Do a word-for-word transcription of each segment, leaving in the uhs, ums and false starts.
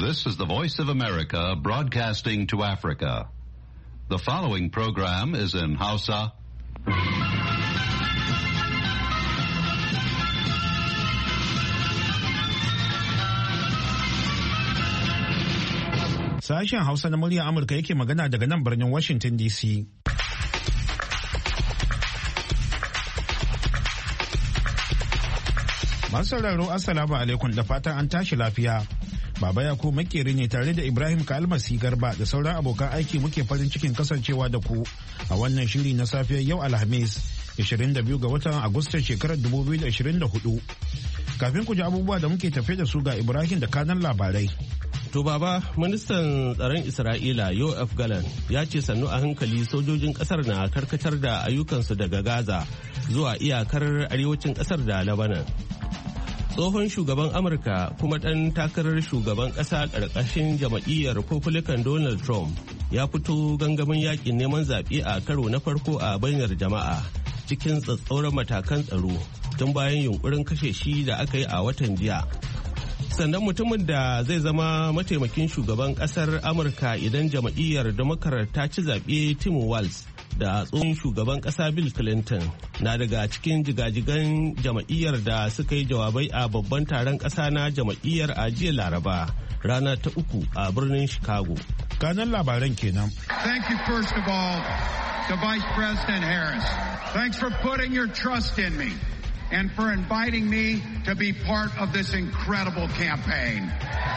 This is the Voice of America broadcasting to Africa. The following program is in Hausa. Sashen Hausa na muryar Amurka yake magana daga nan birnin Washington D C. Masu sauraro Assalamu alaikum da fatan an tashi lafiya. Baba Yakubu makeri ne tare da Ibrahim Kalmasi Garba da sauran abokan aiki muke farin cikin kasancewa da ku a wannan shiri na safiyar yau Alhamis ishirin da biyu ga watan Agustan shekarar dubu biyu da ashirin da hudu. Kafin ku ji abubuwa da muke tafe da su ga Ibrahim da kanan labarai. To baba, ministan tsaron Isra'ila Yoav Gallant ya ce sannu a hankali sojojin kasar na karkatar da ayyukansu daga Gaza zuwa iyakar arewacin kasar da Lebanon. Tsohon shugaban Amurka kuma ɗan takarar shugaban ƙasa ƙarƙashin jam'iyyar Republican Donald Trump ya fito gangamin yakin neman zaɓe a karo na farko a bainar jama'a cikin tsatsauran matakan tsaro tun bayan yunkurin kashe shi da aka yi a watan jiya. Sannan mutumin da zai zama mataimakin shugaban ƙasar Amurka idan jam'iyyar Democrat ta ci zaɓe Tim Walz da tsohon shugaban kasa Bill Clinton na daga cikin jigajigan jam'iyyar da suka yi jawabai a babban taron kasa na jam'iyyar a jiya Laraba rana ta uku a birnin Chicago. Kanan labaran kenan. Thank you first of all to Vice President Harris. Thanks for putting your trust in me and for inviting me to be part of this incredible campaign.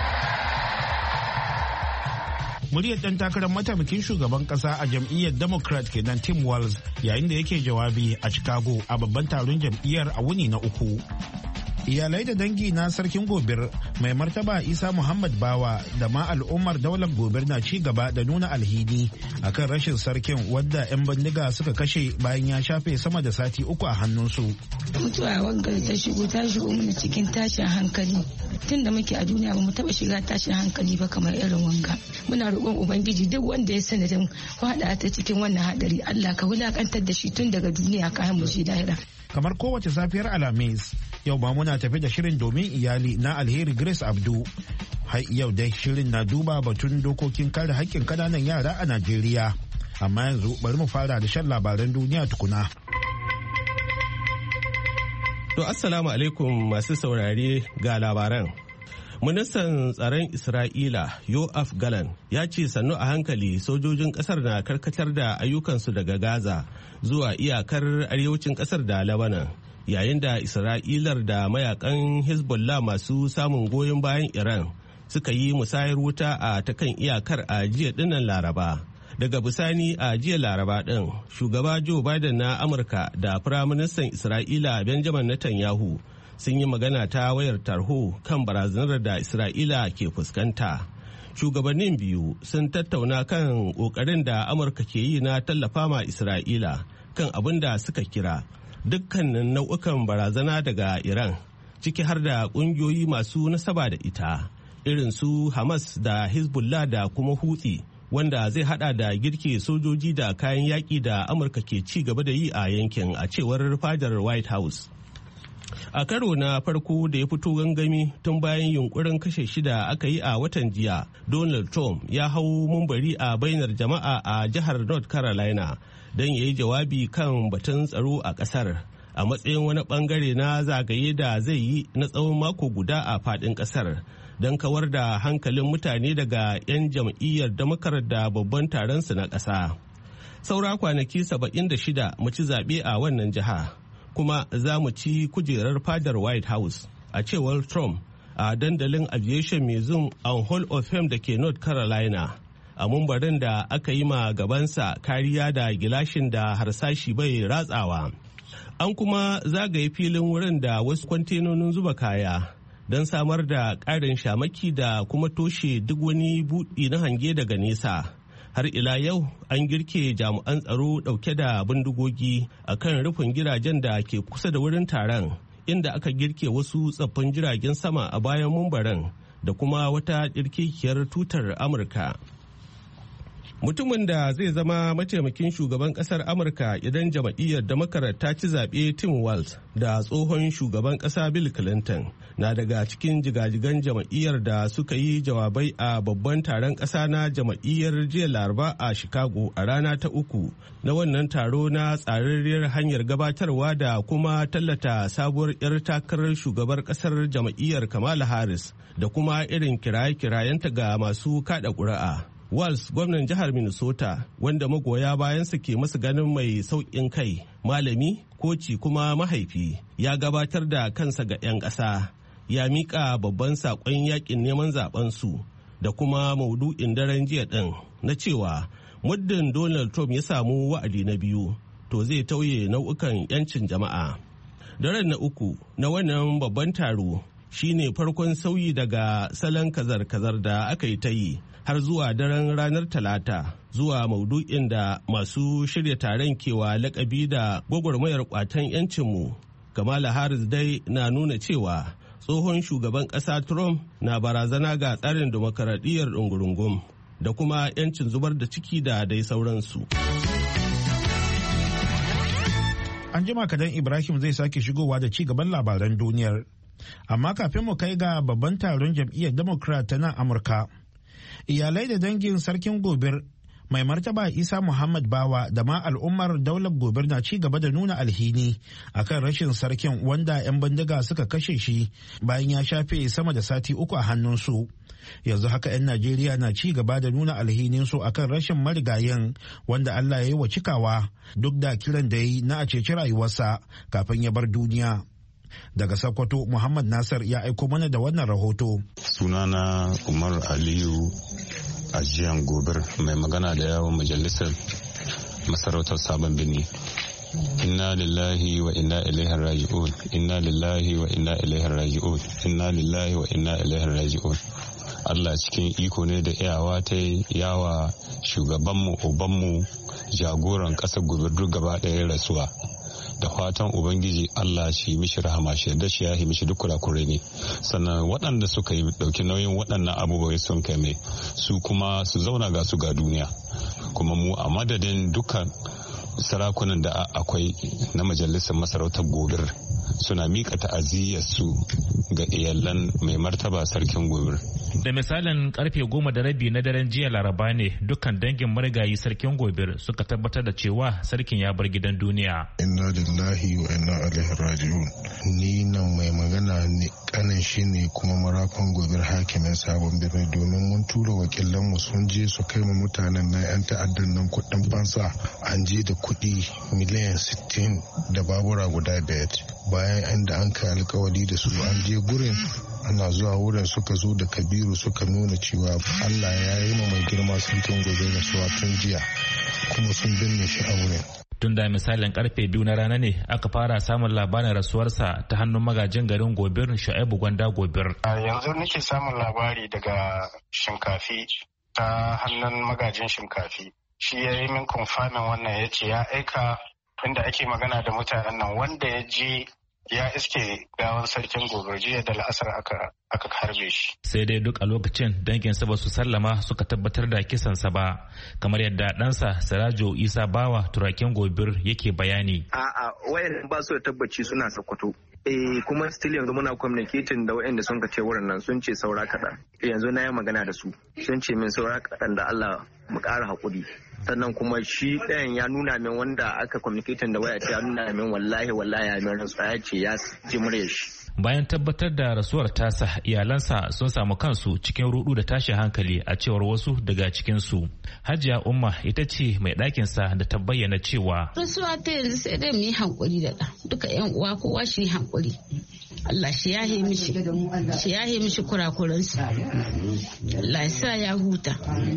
Muryar ɗan takarar mataimakin shugaban ƙasa a jam'iyyar Democrat kenan Tim Walz yayin da yake jawabi a Chicago a babban taron jam'iyyar a wuni na uku. Iyalai da dangi na sarkin Gobir mai martaba Isa Muhammad Bawa da ma al'ummar daular Gobir na ci gaba da nuna alhini akan rashin sarkin wadda 'yan bindiga suka kashe bayan ya shafe sama da sati uku a hannunsu. Mutuwa wangar ta shigo ta shigo mana cikin tashin hankali. Tun da muke a duniya ba mu taba shiga tashin hankali ba kamar irin wanga. Muna roƙon Ubangiji duk wanda ya sanadin faɗa ta cikin wannan hadari Allah ka wulakantar da shi tun daga duniya kayan mu shi lahira. Kamar kowace safiyar Alhamis, yau ba muna tafi da shirin domin iyali na Alheri Grace Abdu. Har yau dai shirin na duba batun dokokin kare haƙƙin ƙananan yara a Najeriya. Amma yanzu bari mu fara da shan labaran duniya tukuna. To assalamu alaikum masu saurare ga labaran. Ministan tsaron Isra'ila Yoav Gallant ya ce sannu a hankali sojojin kasar na karkatar da ayyukansu daga Gaza zuwa iyakar arewacin kasar da Lebanon yayin da Isra'ilar da mayakan Hezbollah masu samun goyon bayan Iran suka yi musayar wuta a ta kan iyakar a jiya dinnan Laraba. Daga bisani a jiya Laraba din shugaba Joe Biden na Amurka da Firaministan Isra'ila Benjamin Netanyahu sun yi magana ta wayar tarho kan barazanar da Isra'ila ke fuskanta. Shugabannin biyu sun tattauna kan ƙoƙarin da Amurka ke yi na tallafa ma Isra'ila kan abin da suka kira dukkanin nau'ukan barazana daga Iran, ciki har da ƙungiyoyi masu nasaba da ita, irin su Hamas da Hezbollah da kuma Houthi, wanda zai hada da girke sojoji da kayan yaƙi da Amurka ke ci gaba da yi a yankin a cewar fadar White House. A karo na farko da ya fito gangami tun bayan yunkurin kashe shida aka yi a watan jiya, Donald Trump ya hau mumbari a bainar jama'a a jihar North Carolina don ya yi jawabi kan batun tsaro a kasar a matsayin wani bangare na zagaye da zai yi na tsawon mako guda a fadin kasar don kawar da hankalin mutane daga 'yan jam'iyyar Democrat da babban taronsu na ƙasa. Saura kwanaki saba'in da shida mu ci zaɓe a wannan jiha. Kuma za mu ci kujerar fadar White House a cewar Trump a dandalin Aviation Museum and Hall of Fame da ke North Carolina a mumbarin da aka yi ma gabansa kariya da gilashin da harsashi bai ratsawa. An kuma zagaye filin wurin da wasu kwantenonin zuba kaya don samar da ƙarin shamaki da kuma toshe duk wani buɗi na hange daga nesa. Har ila yau an girke jami'an tsaro dauke da bindigogi a kan rufin gidajen da ke kusa da wurin taron, inda aka girke wasu tsaffin jiragen sama a bayan mumbarin da kuma wata ɗirkekiyar tutar Amurka. Mutumin da zai zama mataimakin shugaban kasar Amurka idan jam'iyyar Democrat ta ci zaɓe Tim Walz da tsohon shugaban ƙasa Bill Clinton na daga cikin jigajigan jam'iyyar da suka yi jawabai a babban taron ƙasa na jam'iyyar jiya Laraba a Chicago a rana ta uku na wannan taro na tsararriyar hanyar gabatarwa da kuma tallata sabuwar 'yar takarar shugabar ƙasar jam'iyyar Kamala Harris da kuma irin kiraye-kirayenta ga masu kaɗa ƙuri'a. Walz, gwamnan jihar Minnesota, wanda magoya bayansa ke masu ganin mai sauƙin kai, malami, koci kuma mahaifi, ya gabatar da kansa ga 'yan ƙasa, ya miƙa babban saƙon yaƙin neman zaɓensu da kuma maudu'in daren jiya ɗin na cewa muddin Donald Trump ya samu wa'adi na biyu, to zai tauye nau'ukan 'yancin jama'a. Daren na uku na wannan babban taro shine farkon sauyi daga salon kazar-kazar da aka yi ta yi har zuwa daren ranar talata zuwa maudu'in da masu shirya taron kewa lakabi da gwagwarmayar kwatan 'yancinmu. Kamala Harris dai na nuna cewa tsohon shugaban ƙasa Trump na barazana ga tsarin demokaradiyyar ɗungurungum da kuma 'yancin zubar da ciki da dai sauransu. An jima kadan Ibrahim zai sake shigowa da ci gaban labaran duniyar. Amma kafin mu kai ga babban taron jam'iyyar Democrat ta nan Amurka, iyalai da dangin sarkin gobir mai martaba Isa Muhammad Bawa da ma al'ummar daular gobir na ci gaba da nuna alhini akan rashin sarkin wanda 'yan bindiga suka kashe shi bayan ya shafe sama da sati uku a hannunsu. Yanzu haka 'yan Najeriya na ci gaba da nuna alhininsu akan rashin marigayin wanda Allah ya yi wa cikawa duk da kiran da ya yi na a ceci rayuwarsa kafin ya bar duniya. Daga Sokoto, Muhammad Nasir ya aiko mana da wannan rahoto. Sunana Umar Aliyu Ajiyan Gobir, mai magana da yawon majalisar masarautar Sabon Birni. Inna lillahi wa inna ilaihi raji'un. Inna lillahi wa inna ilaihi raji'un. Inna lillahi wa inna ilaihi raji'un. Allah cikin iko ne da iyawa ta yawa shugabanmu, ubanmu, jagoran ƙasar Gobir duk gaba ɗaya rasuwa. Da fatan Ubangiji Allah shi mishi rahama shi da shi ya yi mishi duk kurakurai ne, sannan waɗanda suka yi ɗauki nauyin waɗannan abubuwa sun kai mai su kuma su zauna ga su ga duniya. Kuma mu a madadin dukkan sarakunan da akwai na majalisar masarautar Gobir suna miƙa ta'aziyyar su ga iyalan mai martaba sarkin Gobir. Da misalin karfe goma da rabi na daren jiya Laraba ne dukkan dangin marigayi sarkin Gobir suka tabbatar da cewa sarkin ya bar gidan duniya. Inna lillahi wa inna ilaihi raji'un. Ni nan mai magana ne kanin shi ne kuma marafan Gobir hakimin Sabon Birni, domin mun tura wakilan mu sun je su kai mu mutanen nan yan ta'addan nan kuɗin fansa. An je da kuɗi miliyan sittin da babura guda biyar. Bayan inda an kai alkawari da su an je gurin, ana zuwa wurin suka zo da Kabiru suka nuna cewa Allah ya yi ma mai girma sarkin Gobir rasuwa tun jiya kuma sun binne shi a wurin. Tun da misalin karfe biyu na rana ne aka fara samun labarin rasuwarsa ta hannun magajin garin Gobir, Shu'aibu Gwanda Gobir. Yanzu nake samun labari daga Shinkafi ta hannun magajin Shinkafi. Shi ya yi min konfamin wannan, ya ce ya aika inda ake magana da mutanen nan, wanda ya je ya iske gawan sarkin Gobir jiya da la'asar aka aka harbe shi. Sai dai duk a lokacin danginsa ba su sallama suka tabbatar da kisansa ba, kamar yadda ɗansa Sirajo Isa Bawa turakin Gobir yake bayani. A'a, wayan ba su da tabbaci suna Sokoto. Eh kuma still yanzu muna communicating da waɗanda sun kace wurin nan, sun ce saura kaɗan. Yanzu na yi magana da su, sun ce min saura kaɗan da Allah mu ƙara haƙuri. Sannan kuma shi ɗayan ya nuna min, wanda aka communicating da waya ce ya nuna min wallahi wallahi ya min rantsuwa, ya ce ya ji murya shi. Bayan tabbatar da rasuwar tasa, iyalansa sun samu kansu cikin rudu da tashin hankali a cewar wasu daga cikinsu. Hajiya Umma ita ce mai ɗakinsa da ta bayyana cewa rasuwa ta yanzu sai dai mu yi hankuri da ɗa, duka yan uwa kowa shi hankuri. Allah shi yahe mishi, shi yahe mishi kurakuransu. Allah ya sa ya huta.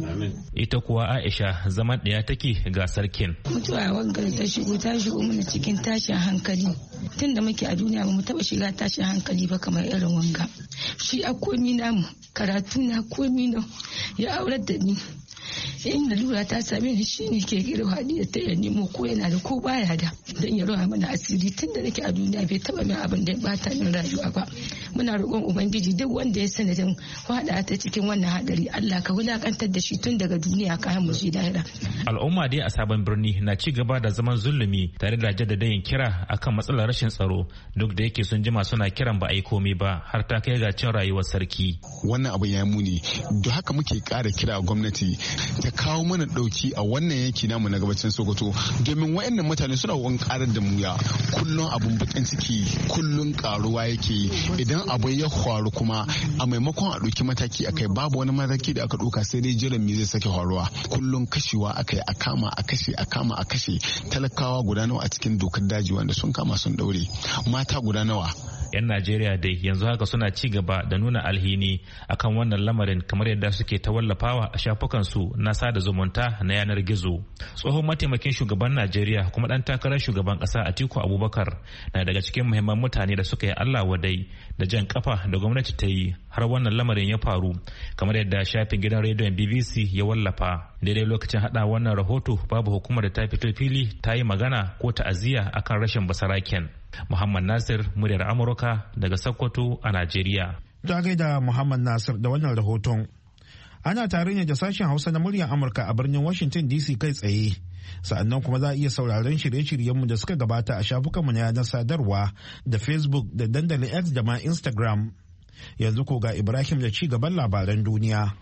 Ita kuwa Aisha zaman ɗaya take ga sarkin. Mutuwa wangar ta shigo ta shigo mana cikin tashin hankali. Tun da muke a duniya ba mu taɓa shiga tashin hankali ba kamar irin wanga. Shi a komi namu, karatu na komi na ya aurar da ni. In lura ta same ni shi ne ke gida hadiya ta ya nemo ko yana da ko baya da. don ya rawa mana asiri tun da nake a duniya bai taba min abin da ya bata min rayuwa ba. Muna roƙon ubangiji duk wanda ya sanadin hada ta cikin wannan hadari Allah ka wulakantar da shi tun daga duniya kayan mu shi lahira. Al'umma dai a sabon birni na ci gaba da zaman zulumi tare da jaddadayin kira akan matsalar rashin tsaro duk da yake sun jima suna kiran ba a yi komai ba har ta kai ga cin rayuwar sarki. Wannan abu ya muni don haka muke ƙara kira gwamnati ta kawo mana ɗauki a wannan yanki namu na gabacin Sokoto domin wayannan mutane suna wani karar da mu ya kullun abun bakin ciki kullun karuwa yake idan abu ya faru kuma a maimakon a ɗauki mataki akai babu wani mataki da aka ɗauka sai dai jiran me zai sake faruwa kullun kashewa akai a kama a kashe a kama a kashe talakawa guda nawa a cikin dokar daji wanda sun kama sun daure mata guda nawa. 'Yan Najeriya dai yanzu haka suna ci gaba da nuna alhini akan wannan lamarin kamar yadda suke ta wallafawa a shafukansu na sada zumunta na yanar gizo. Tsohon mataimakin shugaban Najeriya kuma dan takarar shugaban kasa Atiku Abubakar na daga cikin muhimman mutane da suka yi Allah wadai da jan kafa da gwamnati ta yi har wannan lamarin ya faru kamar yadda shafin gidan rediyon B B C ya wallafa. Daidai lokacin hada wannan rahoto babu hukumar da ta fito fili ta yi magana ko ta'aziyya akan rashin basaraken. Muhammad Nasir, muryar Amurka daga Sokoto a Najeriya. Ta gaida Muhammad Nasir da wannan rahoton. Ana tare ne da sashen Hausa na muryar Amurka a birnin Washington D C kai tsaye. Sa'annan kuma za a iya sauraron shirye-shiryenmu da suka gabata a shafukanmu na yanar sadarwa da Facebook da dandalin X da ma Instagram. Yanzu ko ga Ibrahim da ci gaban labaran duniya.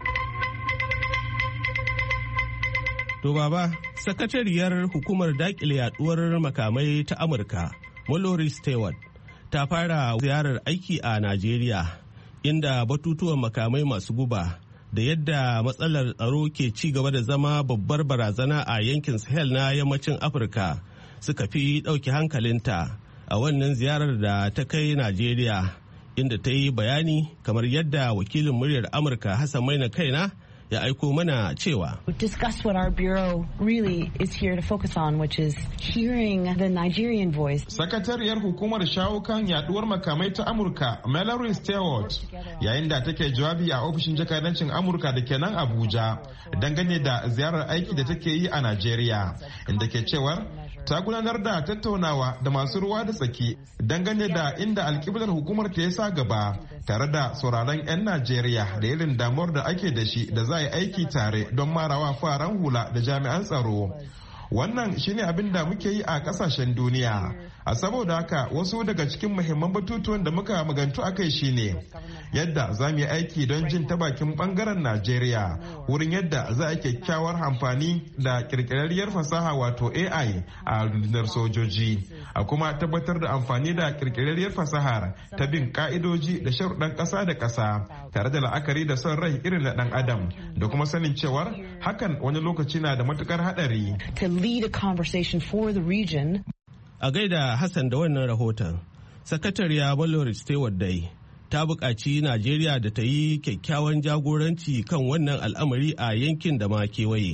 To baba, sakatariyar hukumar dakile yaduwar makamai ta Amurka Mallory Stewart ta fara ziyarar aiki a Najeriya inda batutuwan makamai masu guba da yadda matsalar tsaro ke ci gaba da zama babbar barazana a yankin Sahel na yammacin Afirka suka fi ɗauki hankalinta a wannan ziyarar da ta kai Najeriya inda ta yi bayani kamar yadda wakilin muryar Amurka Hassan Maina Kaina ya aiko mana cewa discuss what our bureau really is here to focus on, which is hearing the Nigerian voice. Sakatariyar hukumar shawo kan yaduwar makamai ta Amurka Mallory Stewart yayin da take jawabi a ofishin jakadancin Amurka da ke nan Abuja dangane da ziyarar aiki da take yi a Najeriya inda ke cewar ta gudanar da tattaunawa da masu ruwa da tsaki dangane da inda alkiblar hukumar ta ya sa gaba tare da sauraron 'yan Najeriya da irin damuwar da ake da shi da za a yi aiki tare don marawa faran hula da jami'an tsaro. Wannan shine abin da muke yi a kasashen duniya. A saboda haka wasu daga cikin muhimman batutuwan da muka magantu akai shine yadda za mu yi aiki don jin ta bakin bangaren Najeriya wurin yadda za a kyakkyawar amfani da kirkirarriyar fasaha wato A I a rundunar sojoji. A kuma tabbatar da amfani da kirkirarriyar fasahar ta bin ka'idoji da sharuɗan ƙasa da ƙasa tare da la'akari da son rai irin na ɗan adam da kuma sanin cewar hakan wani lokaci na da matukar haɗari. Lead a conversation for the region. A gaida Hassan da wannan rahoton, Sakatariya Mallory Stewart dai ta buƙaci Najeriya da ta yi kyakkyawan jagoranci kan wannan al'amari a yankin da ma kewaye.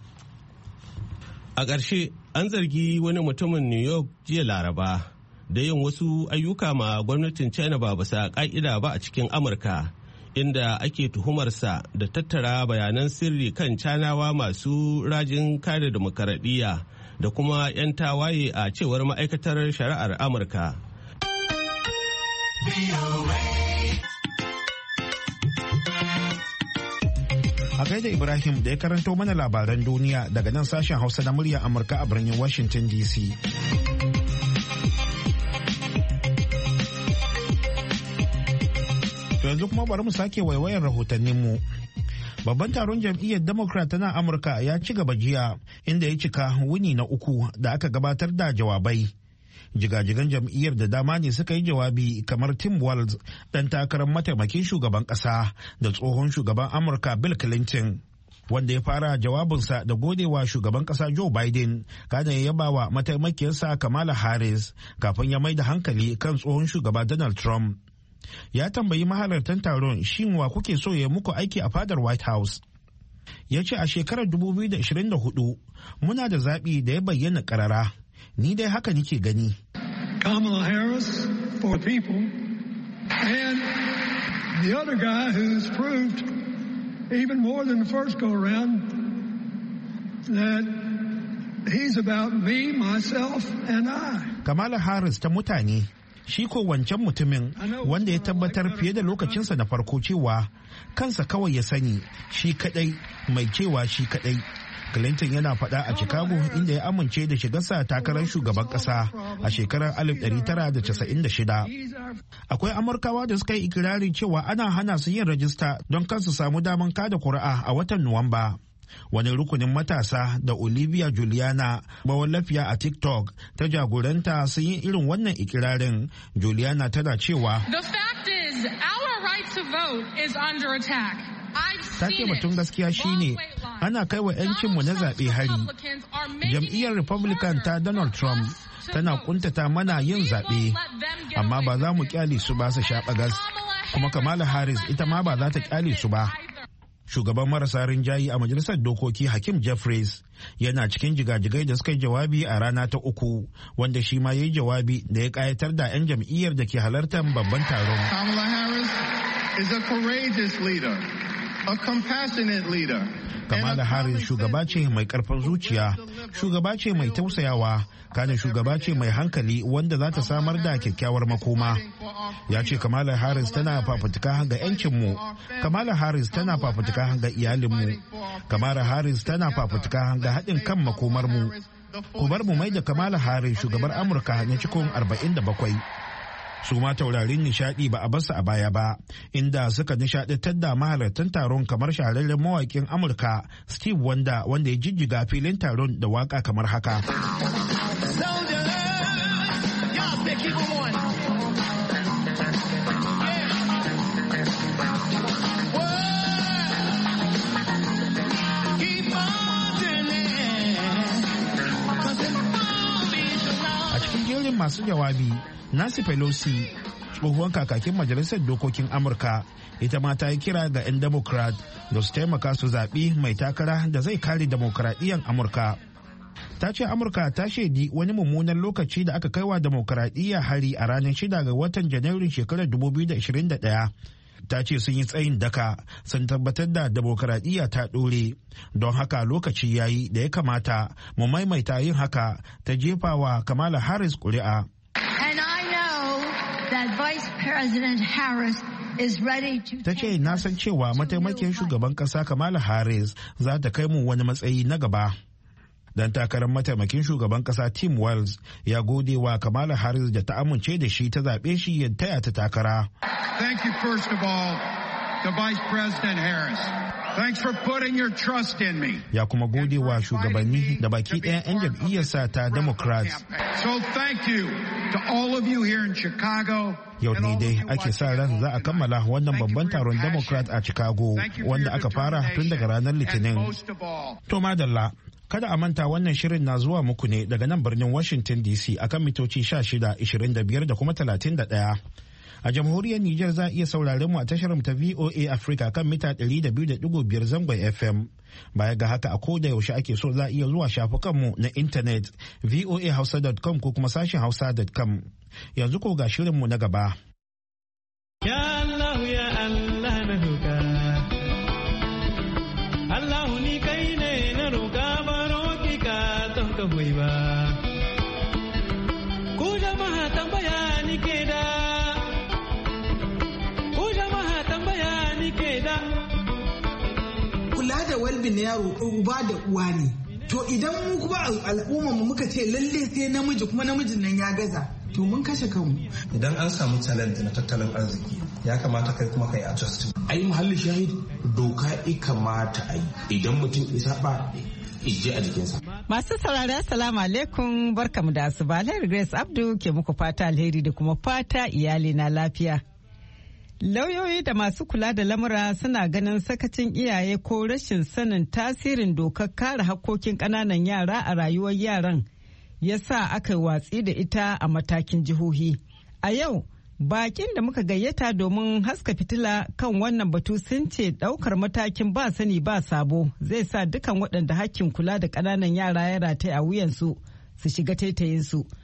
A ƙarshe, an zargi wani mutumin New York jiya Laraba da yin wasu ayyuka ma gwamnatin China ba bisa ƙa'ida ba a cikin Amurka. Inda ake tuhumarsa da tattara bayanan sirri kan canawa masu rajin kare demokaradiyya da kuma 'yan tawaye a cewar ma'aikatar shari'ar Amurka. A gaida Ibrahim da ya karanto mana labaran duniya daga nan sashen Hausa na muryar Amurka a birnin Washington D C. Yanzu kuma bari mu sake waiwayar rahotanninmu. Babban taron jam'iyyar Democrat na Amurka ya ci gaba jiya inda ya cika wuni na uku da aka gabatar da jawabai. Jigajigan jam'iyyar da dama ne suka yi jawabi kamar Tim Walz dan takarar mataimakin shugaban kasa da tsohon shugaban Amurka Bill Clinton. Wanda ya fara jawabinsa da godewa shugaban kasa Joe Biden kada ya yaba wa mataimakiyarsa Kamala Harris kafin ya mai da hankali kan tsohon shugaba Donald Trump. Ya tambayi mahalartan taron shin wa kuke so ya muku aiki a fadar White House. Ya ce a shekarar dubu biyu da ashirin da hudu muna da zaɓi da ya bayyana ƙarara. Ni dai haka nike gani. Kamala Harris for the people and the other guy who's proved even more than the first go around that He's about me, myself, and I. Kamala Harris ta mutane, shi ko wancan mutumin wanda ya tabbatar fiye da lokacinsa na farko cewa kansa kawai ya sani, shi kadai, mai cewa shi kadai. Clinton yana faɗa a Chicago inda ya amince da shigarsa takarar shugaban ƙasa a shekarar alif ɗari tara da casa'in da shida. Akwai Amurkawa da suka yi ikirarin cewa ana hana su yin rajista don kansu samu daman kada kuri'a a watan Nuwamba. Wani rukunin matasa da Olivia Juliana, mawallafiya a TikTok, ta jagoranta sun yi irin wannan ikirarin. Juliana tana cewa, "The fact is, our right to vote is under attack." Ta ce batun gaskiya shine ana kai wa 'yancinmu na zaɓe hari. Jam'iyyar Republican ta Donald Trump tana kuntata mana yin zaɓe, amma ba za mu kyale su ba su sha ɓagas. Kuma Kamala Harris ita ma ba za ta kyale su ba. Shugaban marasa rinjayi a majalisar dokoki Hakeem Jeffries yana cikin jigajigai da suka yi jawabi a rana ta uku, wanda shi ma ya yi jawabi da ya kayatar da 'yan jam'iyyar da ke halartar babban taron. Kamala Harris is a courageous leader, a compassionate leader. Kamala Harris shugaba ce mai karfin zuciya, shugaba ce mai tausayawa, kana shugaba ce mai hankali wanda za ta samar da kyakkyawar makoma. Ya ce Kamala Harris tana fafutuka ga 'yancinmu, Kamala Harris tana fafutuka ga iyalinmu, Kamala Harris tana fafutuka ga haɗin kan makomarmu. Ku bar mu mai da Kamala Harris shugabar Amurka na cikin arba'in da bakwai. Su ma taurarin nishadi ba a basu a baya ba, inda suka nishadantar da mahalartan taron kamar shahararren mawakin Amurka Steve Wonder, wanda ya jijjiga filin taron da waka kamar haka. A cikin jerin masu jawabi, Nancy Pelosi, tsohuwar kakakin majalisar dokokin Amurka, ita ma ta yi kira ga 'yan Democrat da su taimaka su zaɓi mai takara da zai kare demokuraɗiyyar Amurka. Ta ce Amurka ta shaidi wani mummunan lokaci da aka kaiwa demokuraɗiyya hari a ranar shida ga watan Janairun shekarar dubu biyu da ashirin da ɗaya. Ta ce sun yi tsayin daka sun tabbatar da demokuraɗiyya ta ɗore, don haka lokaci yayi da ya kamata mu maimaita yin haka, ta jefa wa Kamala Harris ƙuri'a. That Vice President Harris is ready to. Ta ce na san cewa mataimakin shugaban kasa Kamala Harris za ta kai mu wani matsayi na gaba. Dan takarar mataimakin shugaban kasa Tim Walz ya gode wa Kamala Harris da ta amince da shi ta zaɓe shi ya taya ta takara. Thank you first of all to Vice President Harris. Thanks for putting your trust in me. Ya kuma gode wa shugabanni da baki ɗayan 'yan jam'iyyarsa ta Democrats. So thank you to all of you here in Chicago. Yau ne dai ake sa ran za a kammala wannan babban taron Democrat a Chicago, wanda aka fara tun daga ranar Litinin. To madalla, kada a manta wannan shirin na zuwa muku ne daga nan birnin Washington D C akan mitoci sha shida, ishirin da biyar da kuma talatin da ɗaya. A jamhuriyar Nijar za a iya sauraren mu a tashar ta V O A Africa kan mita ɗari da biyu da ɗigo biyar zangon F M. Baya ga haka a koda yaushe ake so za a iya zuwa shafukanmu na intanet v o a hausa dot com ko kuma sashen hausa dot com. Yanzu ko ga shirinmu na gaba. Ya Allah ya Allah na roƙa. Allah ni kai ne na roƙa baro ki ka ton ka hoyi ba. Ku jama'a tambaya ni ke da. Kula da walbi na yaro uba da uwa ne. To idan mu kuma al'umma mu muka ce lalle sai namiji kuma namijin nan ya gaza, to mun kashe kanmu. Idan an samu talent na tattalin arziki ya kamata kai kuma kai adjust. Ai muhalli shahid doka i kamata ai idan mutum isa ba ije a jikinsa. Masu saurari assalamu alaikum, barkamu da asuba. Alheri Grace Abdu ke muku fata alheri da kuma fata iyali na lafiya. Lauyoyi da masu kula da lamura suna ganin sakacin iyaye ko rashin sanin tasirin dokar kare hakkokin ƙananan yara a rayuwar yaran ya sa aka yi watsi da ita a matakin jihohi. A yau, bakin da muka gayyata domin haska fitila kan wannan batu sun ce ɗaukar matakin ba sani ba sabo zai sa dukan waɗanda hakkin kula da ƙananan yara ya rataye a wuyansu su shiga taitayinsu.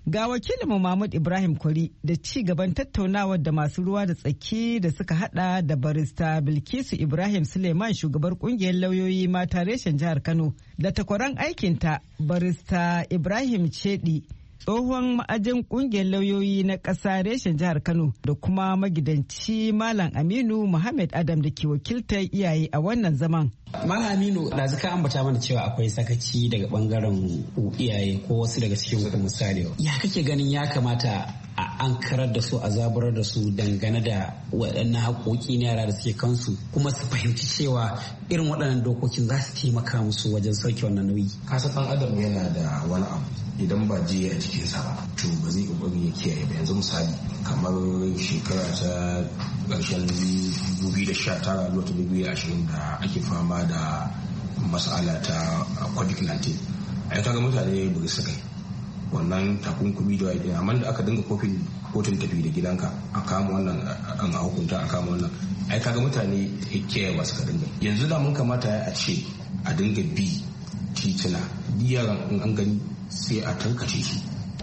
Ga wakilinmu Mahmud Ibrahim Kwari da ci gaban tattaunawar da masu ruwa da tsaki da suka hada da barista Bilkisu Ibrahim Suleiman shugabar kungiyar lauyoyi mata reshen jihar Kano da takwaran aikinta barista Ibrahim Chedi tsohon ma'ajin kungiyar lauyoyi na ƙasa reshen jihar Kano da kuma magidanci Malam Aminu Muhammad Adam da ke wakiltar iyaye a wannan zaman. Malam Aminu, da zaka ambata mana cewa akwai sakaci daga bangaren iyaye ko wasu daga cikin ku misali. Ya kake ganin ya kamata a ankarar da su a zaburar da su dangane da waɗannan haƙoƙi na yara da suke kansu kuma su fahimci cewa irin waɗannan dokokin za su taimaka musu wajen sauke wannan nauyi. Kasa ɗan adam yana da wani abu idan ba je a jikinsa ba to ba zai kokari ya kiyaye ba. Yanzu misali kamar shekara ta ƙarshen dubu da sha tara zuwa ta dubu da ashirin da ake fama da mas'ala ta covid nineteen a yata ga mutane ba su kai wannan takunkumi da wani amma da aka dinga kofin kotun tafi da gidanka a kama wannan an a hukunta a kama wannan ai kaga mutane kiyaye ba su ka dinga. Yanzu da mun kamata a ce a dinga bi tituna yaran in an gani sai a tankace su.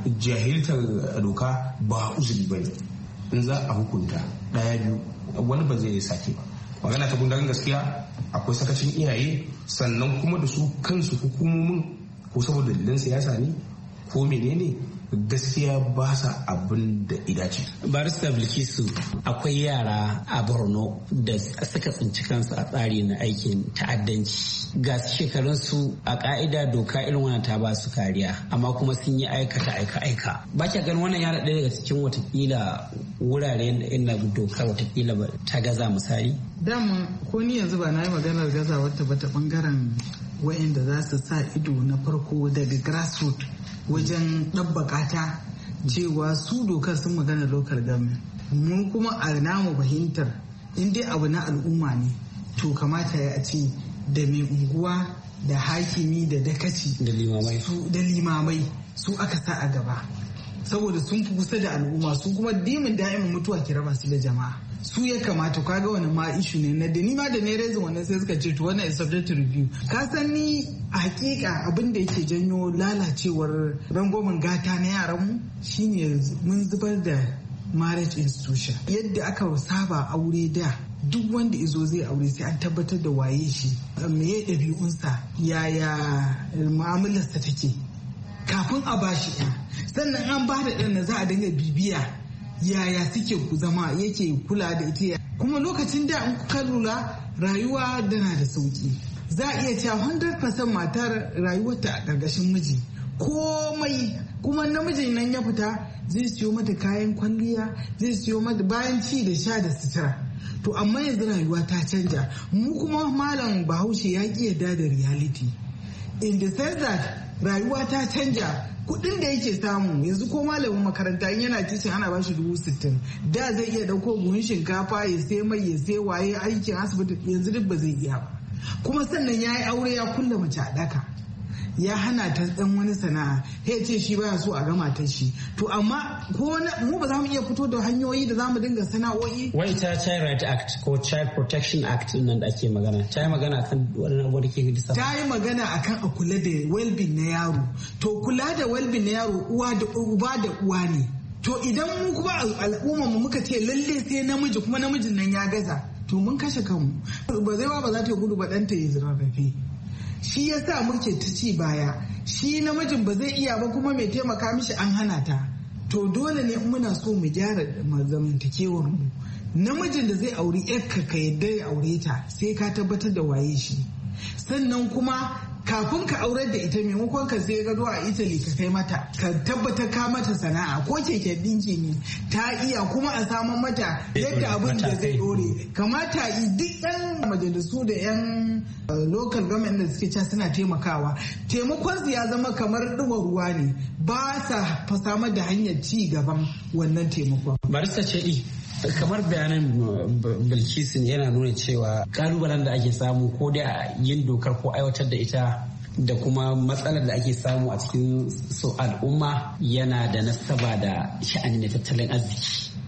Jahiltar doka ba uzuri ba ne, in za a hukunta ɗaya biyu wani ba zai sake ba. Magana ta gundarin gaskiya akwai sakacin iyaye sannan kuma da su kansu hukumomin ko saboda dalilan siyasa ne ko menene gaskiya ba sa abin da idace. Barista Bilkisu, akwai yara a Borno da suka tsinci kansu a tsari na aikin ta'addanci. Ga shekarun su a ka'ida doka irin wannan ta ba su kariya amma kuma sun yi aikata aika-aika. Ba kya ganin wannan yana ɗaya daga cikin watakila wurare inda dokar watakila ta gaza misali? Dama ko ni yanzu ba na yi maganar gazawar ta ba ta bangaren wa'inda za su sa ido na farko daga grassroots wajen ɗabbaka ta cewa su dokar sun magana local government. Mun kuma a namu fahimtar in dai abu na al'umma ne to kamata ya ce da mai unguwa da hakimi da dakaci da limamai su aka sa a gaba saboda sun fi kusa da al'umma su kuma dimin da'imin mutuwa ki raba su da jama'a su ya kamata kaga wani ma ishu ne na da ni ma da ne rezin wannan sai suka ce to wannan is subject to review. Ka san ni a hakika abin da yake janyo lalacewar rangwamen gata na yaran mu shine mun zubar da marriage institution. Yadda aka saba aure da duk wanda izo zai aure sai an tabbatar da waye shi meye ɗabi'unsa yaya mu'amalarsa take kafin a bashi ɗan sannan an ba da ɗan za a dinga bibiya yaya suke zama yake kula da ita kuma lokacin da an kuka lura rayuwa dana da sauki za a iya cewa one hundred percent matar rayuwarta a ƙarƙashin miji komai kuma namijin nan ya fita zai siyo mata kayan kwalliya zai siyo mata bayan ci da sha da sutura to amma yanzu rayuwa ta canja mu kuma malam bahaushe ya ƙi yarda da reality in the sense that rayuwa ta canja kudin da yake samu yanzu ko malamin makaranta in yana tishin ana bashi dubu sittin da zai iya dauko buhun shinkafa ya sai mai ya sai waye aikin asibiti yanzu duk ba zai iya ba kuma sannan ya yi aure ya kulle mace a daka ya hana ta dan wani sana'a ya ce shi baya so a gama ta shi to amma ko mu ba za mu iya fito da hanyoyi da za mu dinga sana'o'i. Wai ta Child Right Act ko Child Protection Act nan da ake magana ta yi magana akan wannan abu da ke hidisa ta yi magana akan a kula da well-being na yaro to kula da well-being na yaro uwa da uba da uwa ne to idan mu kuma al'umma mu muka ce lalle sai namiji kuma namijin nan ya gaza to mun kashe kanmu ba zai ba za ta gudu ba ɗanta ya zirarrafe shi ya sa muke ta ci baya shi namijin ba zai iya ba kuma mai taimaka mishi an hana ta to dole ne muna so mu gyara zamantakewar mu namijin da zai auri yarka ka yadda ya aure ta sai ka tabbatar da waye shi sannan kuma kafin ka aurar da ita maimakon ka sai gado a Italy ka kai mata ka tabbatar ka mata sana'a ko keke dinki ne ta iya kuma a samun mata yadda abin da zai dore kamata duk yan majalisu da yan local government da suke ca suna taimakawa taimakon su ya zama kamar ɗuwar ruwa ne ba sa samar da hanyar ci gaban wannan taimakon. Barista ce kamar bayanan Bilkisu yana nuna cewa kalubalen da ake samu ko da yin dokar ko aiwatar da ita da kuma matsalar da ake samu a cikin su al'umma yana da nasaba da sha'ani na tattalin arziki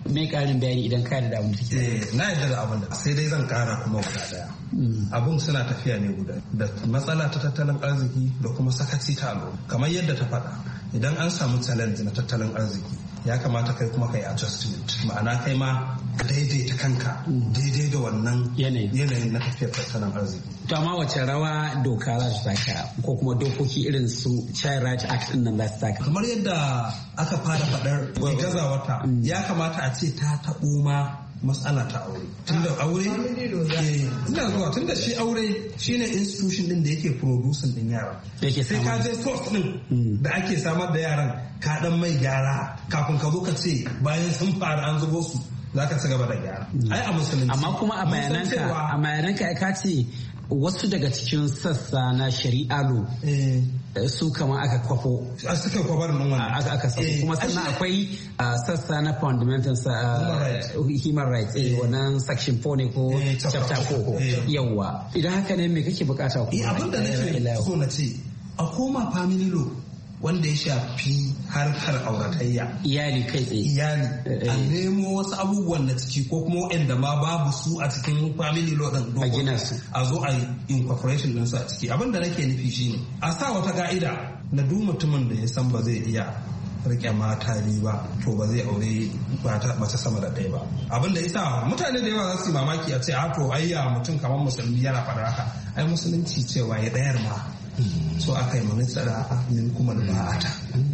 mai karin bayani idan ka da abin da eh na yadda da abin da sai dai zan kara kuma guda daya abun suna tafiya ne guda da matsala ta tattalin arziki da kuma sakaci ta al'umma kamar yadda ta faɗa idan an samu challenge na tattalin arziki ya kamata kai kuma kai adjustment ma'ana kai ma daidaita kanka daidai da wannan yanayin na tafiyar tattalin arziki. To amma wace rawa doka za su taka ko kuma dokoki irin su Child Rights Act din nan za su taka? Kamar yadda aka fara faɗar gazawata ya kamata a ce ta taɓo ma matsala ta aure tunda aure ina zuwa tunda shi aure shine institution din da yake producing din yara sai ka je source din da ake samar da yaran ka dan mai gyara kafin ka zo ka ce bayan sun fara an zubo su za ka ci gaba da gyara ai a musulunci amma kuma a bayananka a bayananka ka ce wasu daga cikin sassa na shari'a lo su kama aka kwafo a suka kwabar nan wannan aka aka sako kuma sannan akwai sassa na fundamental human rights wannan section four ne ko chapter four yawa idan haka ne me kake bukata ku abin da nake so na ce a koma family law wanda ya shafi harkar auratayya iyali kai tsaye iyali a nemo wasu abubuwan na ciki ko kuma waɗanda ma babu su a cikin family law din a gina su a zo a yi incorporation din su a ciki abin da nake nufi shine a sa wata ka'ida na duk mutumin da ya san ba zai iya rike mata biyu ba to ba zai aure mata sama da ɗaya ba abin da yasa mutane da yawa za su yi mamaki a ce a to ayya mutum kamar musulmi yana faɗa haka ai musulunci cewa ya ɗayar ma so aka yi mani tsara min kuma da ba'ata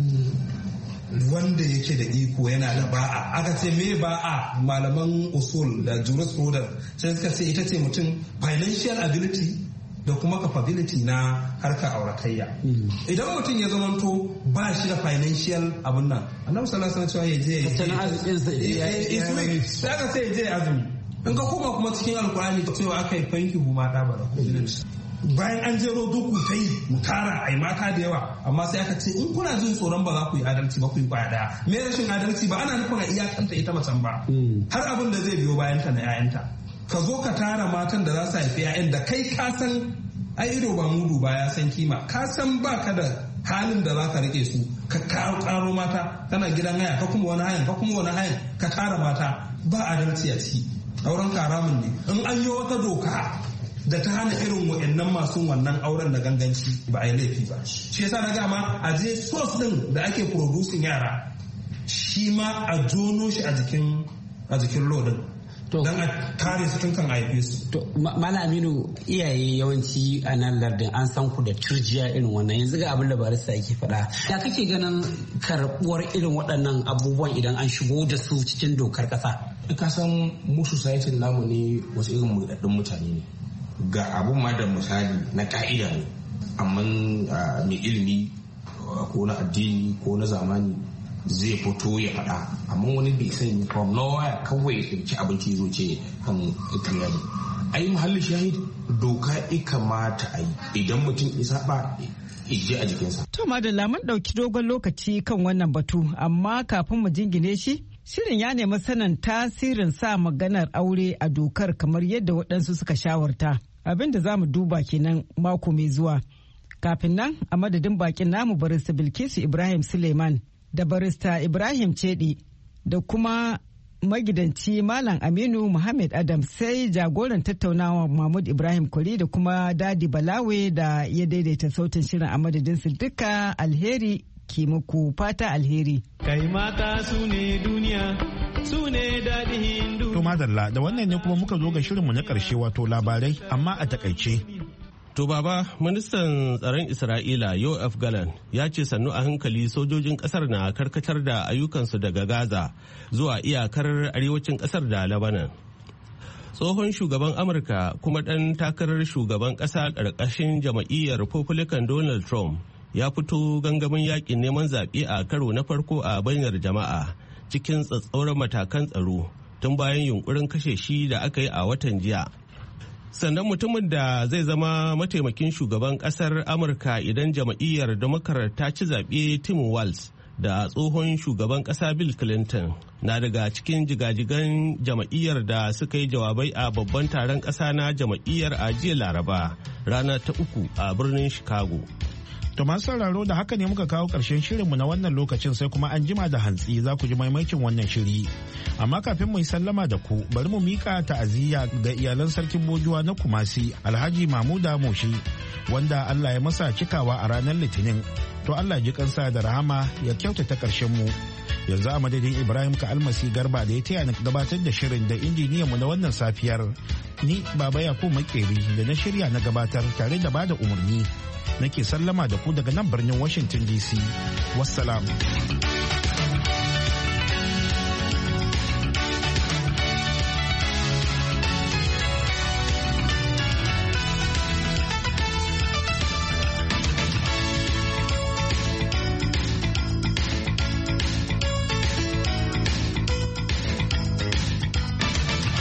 wanda yake da iko yana da ba'a aka ce me ba'a malaman usul da jurisprudence sai suka ce ita ce mutum financial ability da kuma capability na harkar auratayya idan mutum ya zamanto ba shi da financial abun nan annabi sallallahu alaihi wasallam ya je ya je sai aka ce ya je azumi in ga kuma kuma cikin alkurani cewa aka yi fanki huma da bara bayan an jero duku ta yi mu tara ai mata da yawa amma sai aka ce in kuna jin tsoron ba za ku yi adalci ba ku yi kwaya daya me rashin adalci ba ana nufin a iyakanta ita macen ba har abin da zai biyo bayan ta na 'ya'yanta ka zo ka tara matan da za su haifi 'ya'yan da kai ka san ai ido ba mudu ba ya san kima ka san ba ka da halin da za ka rike su ka karo mata kana gidan haya ka kuma wani hayan ka kuma wani hayan ka tara mata ba adalci a ciki auren karamin ne in an yi wata doka da ta hana irin wa'annan masu wannan auren da ganganci ba a yi laifi ba shi yasa na gama a je source din da ake producing yara shi ma a jono shi a jikin a jikin law din don a kare su tun kan haife su. To Malam Aminu iyaye yawanci a nan lardin an san ku da turjiya irin wannan yanzu ga abin da barista yake faɗa. Ya kake ganin karɓuwar irin waɗannan abubuwan idan an shigo da su cikin dokar ƙasa? Ka san mu society namu ne wasu irin murɗaɗɗun mutane ne. Ga abun ma da misali na ka'ida ne amma mai ilimi ko na addini ko na zamani zai fito ya faɗa amma wani bai sani from nowhere kawai ya ɗauki abinci zo ce kan ƙarya ne ai muhallin shahid doka ya kamata a yi idan mutum ya saba ije a jikinsa. To madalla mun ɗauki dogon lokaci kan wannan batu amma kafin mu jingine shi shirin ya nemi sanin tasirin sa maganar aure a dokar kamar yadda waɗansu suka shawarta abin da za mu duba kenan mako mai zuwa kafin nan a madadin bakin namu barista Bilkisu Ibrahim Suleiman da barista Ibrahim Cedi da kuma magidanci Malam Aminu Muhammad Adam sai jagoran tattaunawa Mahmud Ibrahim Kuri da kuma Dadi Balawe da ya daidaita sautin shirin a madadin su duka alheri ki muku fata alheri. Kai mata su ne duniya su ne daɗin hindu. To madalla da wannan ne kuma muka zo ga shirinmu na ƙarshe wato labarai amma a takaice. To baba, ministan tsaron Isra'ila Yoav Gallant ya ce sannu a hankali sojojin kasar na karkatar da ayyukansu daga Gaza zuwa iyakar arewacin kasar da Lebanon. Tsohon shugaban Amurka kuma ɗan takarar shugaban ƙasa ƙarƙashin jama'iyyar Republican Donald Trump ya fito gangamin yakin neman zaɓe a karo na farko a bainar jama'a cikin tsatsauran matakan tsaro tun bayan yunkurin kashe shi da aka yi a watan jiya. Sannan mutumin da zai zama mataimakin shugaban kasar Amurka idan jama'iyyar Democrat ta ci zaɓe Tim Walz da tsohon shugaban ƙasa Bill Clinton na daga cikin jigajigan jama'iyyar da suka yi jawabai a babban taron ƙasa na jama'iyyar a jiya Laraba rana ta uku a birnin Chicago. To masu sauraro da haka ne muka kawo ƙarshen shirinmu na wannan lokacin sai kuma an jima da hantsi za ku ji maimakin wannan shiri. Amma kafin mu yi sallama da ku bari mu mika ta'aziyya ga iyalan sarkin Bojuwa na Kumasi Alhaji Mamuda Moshi wanda Allah ya masa cikawa a ranar Litinin. To Allah ji kansa da rahama ya kyautata ƙarshen mu. Yanzu a madadin Ibrahim ka almasi Garba da ya taya na gabatar da shirin da injiniyanmu na wannan safiyar. Ni Baba Yakubu Makeri da na shirya na gabatar tare da bada umarni. Nake sallama da ku daga nan birnin Washington D C. Wassalam.